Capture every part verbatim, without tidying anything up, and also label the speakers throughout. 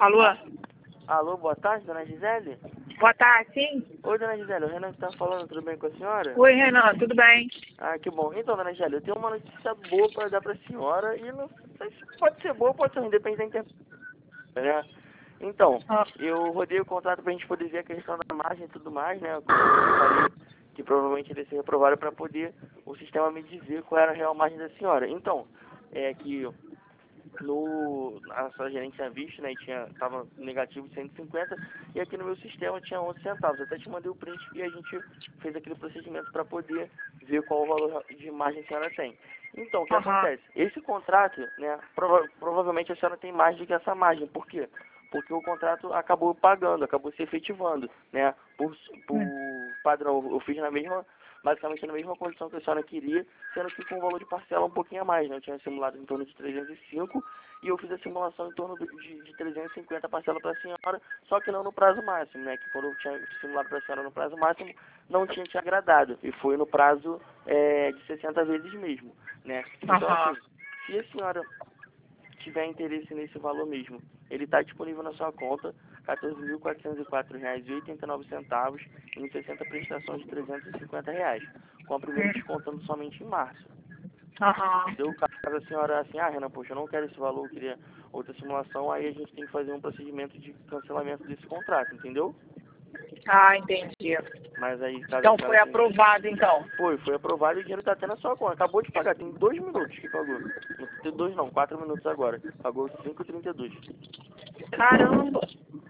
Speaker 1: Alô?
Speaker 2: Alô, boa tarde, dona Gisele?
Speaker 1: Boa tarde, sim?
Speaker 2: Oi, dona Gisele, o Renan que tá falando, tudo bem com a senhora?
Speaker 1: Oi, Renan, tudo bem?
Speaker 2: Ah, que bom. Então, dona Gisele, eu tenho uma notícia boa para dar para a senhora e não sei se pode ser boa ou pode ser ruim, depende da interpretação, né? Então,
Speaker 1: Ah,
Speaker 2: eu rodei o contrato para a gente poder ver a questão da margem e tudo mais, né? Eu falei que provavelmente ele ser reprovado para poder o sistema me dizer qual era a real margem da senhora. Então, é que no a sua gerente tinha visto, né, e tinha tava negativo de cento e cinquenta e aqui no meu sistema tinha onze centavos. Eu até te mandei o print e a gente fez aquele procedimento para poder ver qual o valor de margem a senhora tem. Então, o que
Speaker 1: aham.
Speaker 2: acontece? Esse contrato, né, prova provavelmente a senhora tem mais do que essa margem. Por quê? Porque o contrato acabou pagando, acabou se efetivando, né? Por, por
Speaker 1: Hum.
Speaker 2: padrão, eu fiz na mesma, basicamente na mesma condição que a senhora queria, sendo que com o valor de parcela um pouquinho a mais, né? Eu tinha simulado em torno de trezentos e cinco e eu fiz a simulação em torno de, de trezentos e cinquenta parcela para a senhora, só que não no prazo máximo, né? Que quando eu tinha simulado para a senhora no prazo máximo, não tinha te agradado, e foi no prazo é, de sessenta vezes mesmo, né? Então,
Speaker 1: Aham.
Speaker 2: assim, se a senhora tiver interesse nesse valor mesmo, ele está disponível na sua conta, quatorze mil quatrocentos e quatro reais e oitenta e nove centavos em sessenta prestações de trezentos e cinquenta reais, com a primeira
Speaker 1: Hum.
Speaker 2: descontando somente em março.
Speaker 1: Aham.
Speaker 2: Deu caso a senhora assim, ah, Renan, poxa, eu não quero esse valor, eu queria outra simulação, aí a gente tem que fazer um procedimento de cancelamento desse contrato, entendeu?
Speaker 1: Ah, entendi.
Speaker 2: Mas aí, caso a
Speaker 1: Então foi
Speaker 2: senhora tenha...
Speaker 1: aprovado, então.
Speaker 2: Foi, foi aprovado e o dinheiro está até na sua conta. Acabou de pagar, tem dois minutos que pagou. Não tem dois não, quatro minutos agora. Pagou cinco e trinta e dois.
Speaker 1: Caramba.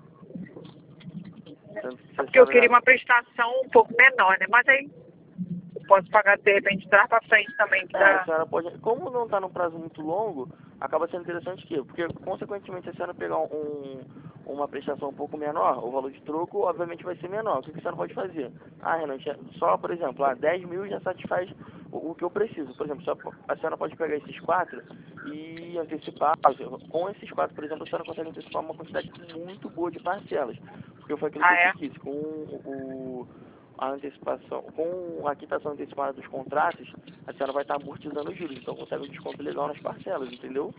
Speaker 2: Tanto que se
Speaker 1: É
Speaker 2: a
Speaker 1: porque eu
Speaker 2: senhora
Speaker 1: queria
Speaker 2: já...
Speaker 1: uma prestação um pouco menor, né? Mas aí eu posso pagar de repente trás pra frente também, que
Speaker 2: É, a
Speaker 1: dá.
Speaker 2: senhora pode... Como não está num prazo muito longo, acaba sendo interessante que... Porque, consequentemente, se a senhora pegar um, uma prestação um pouco menor, o valor de troco, obviamente, vai ser menor. O que que a senhora pode fazer? Ah, Renan, só, por exemplo, ah, dez mil já satisfaz o, o que eu preciso. Por exemplo, só, a senhora pode pegar esses quatro e antecipar. Com esses quatro, por exemplo, a senhora consegue antecipar uma quantidade muito boa de parcelas. Porque foi aquilo que
Speaker 1: Ah,
Speaker 2: eu
Speaker 1: é?
Speaker 2: te disse. Com o... a antecipação, com a quitação antecipada dos contratos, a senhora vai estar amortizando os juros, então consegue um desconto legal nas parcelas, entendeu?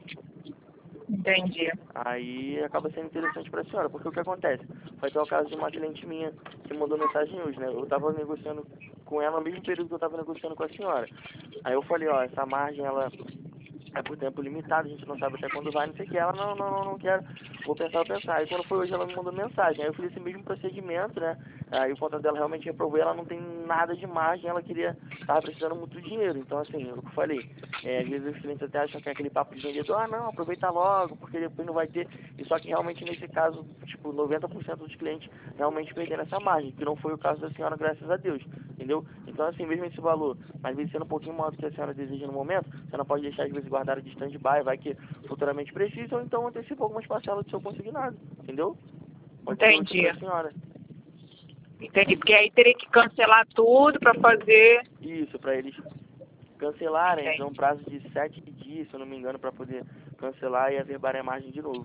Speaker 1: Entendi.
Speaker 2: Aí acaba sendo interessante para a senhora, porque o que acontece? Vai ter o caso de uma cliente minha que mandou mensagem hoje, né? Eu estava negociando com ela no mesmo período que eu estava negociando com a senhora. Aí eu falei, ó, essa margem, ela é por tempo limitado, a gente não sabe até quando vai, não sei o que. Ela, não, não, não, não quero, vou pensar, vou pensar. Aí quando foi hoje, ela me mandou mensagem. Aí eu fiz esse mesmo procedimento, né? Aí o contrato dela realmente reprovou, ela não tem nada de margem, ela queria, tava precisando muito dinheiro. Então, assim, é o que eu falei, é, às vezes os clientes até acham que é aquele papo de vendedor, ah, não, aproveita logo, porque depois não vai ter. E só que realmente nesse caso, tipo, noventa por cento dos clientes realmente perderam essa margem, que não foi o caso da senhora, graças a Deus, entendeu? Então, assim, mesmo esse valor, às vezes sendo um pouquinho maior do que a senhora deseja no momento, você não pode deixar, às vezes, guardar de stand-by, vai que futuramente precisa, ou então antecipa algumas parcelas do seu consignado, entendeu? Pode ser útil
Speaker 1: Entendi.
Speaker 2: para a senhora.
Speaker 1: Entendi. Porque aí teria que cancelar tudo pra fazer.
Speaker 2: Isso, para eles cancelarem, eles dão um
Speaker 1: Entendi.
Speaker 2: prazo de sete dias, se eu não me engano, para poder cancelar e averbar a margem de novo,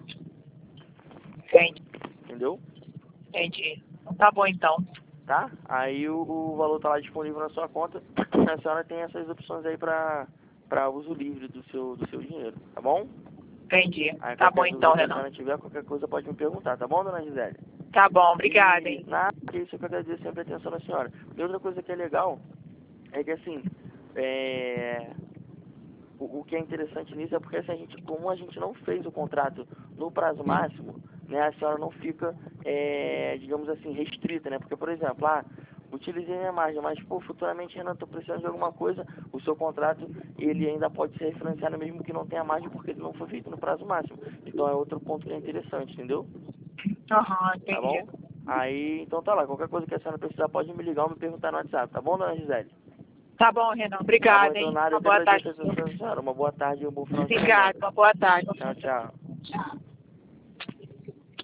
Speaker 1: Entendi.
Speaker 2: entendeu?
Speaker 1: Entendi. Tá bom, então.
Speaker 2: Tá? Aí o, o valor tá lá disponível na sua conta, a senhora tem essas opções aí para para uso livre do seu, do seu dinheiro, tá bom?
Speaker 1: Entendi.
Speaker 2: Aí
Speaker 1: Tá bom,
Speaker 2: qualquer dúvida
Speaker 1: então,
Speaker 2: que a
Speaker 1: Renan.
Speaker 2: senhora tiver, qualquer coisa pode me perguntar, tá bom, dona Gisele?
Speaker 1: Tá bom, obrigada,
Speaker 2: E
Speaker 1: hein?
Speaker 2: nada, que isso que eu agradeço sempre a atenção da senhora. E outra coisa que é legal é que assim, é, o, o que é interessante nisso é porque assim, a gente, como a gente não fez o contrato no prazo máximo, né, a senhora não fica, é, digamos assim, restrita, né? Porque, por exemplo, ah, utilizei minha margem, mas pô, futuramente, Renan, estou precisando de alguma coisa, o seu contrato ele ainda pode ser referenciado mesmo que não tenha margem porque ele não foi feito no prazo máximo. Então é outro ponto que é interessante, entendeu?
Speaker 1: Aham,
Speaker 2: Tá
Speaker 1: entendi.
Speaker 2: bom? Aí, então tá lá. Qualquer coisa que a senhora precisar, pode me ligar ou me perguntar no WhatsApp. Tá bom, dona Gisele?
Speaker 1: Tá bom, Renan.
Speaker 2: Tá bom,
Speaker 1: Obrigada,
Speaker 2: então
Speaker 1: hein?
Speaker 2: nada.
Speaker 1: Uma
Speaker 2: Eu que
Speaker 1: boa tarde.
Speaker 2: agradeço a atenção da senhora. Uma boa tarde e um bom final de
Speaker 1: Obrigada,
Speaker 2: semana.
Speaker 1: uma boa tarde.
Speaker 2: Tchau, tchau.
Speaker 1: Tchau.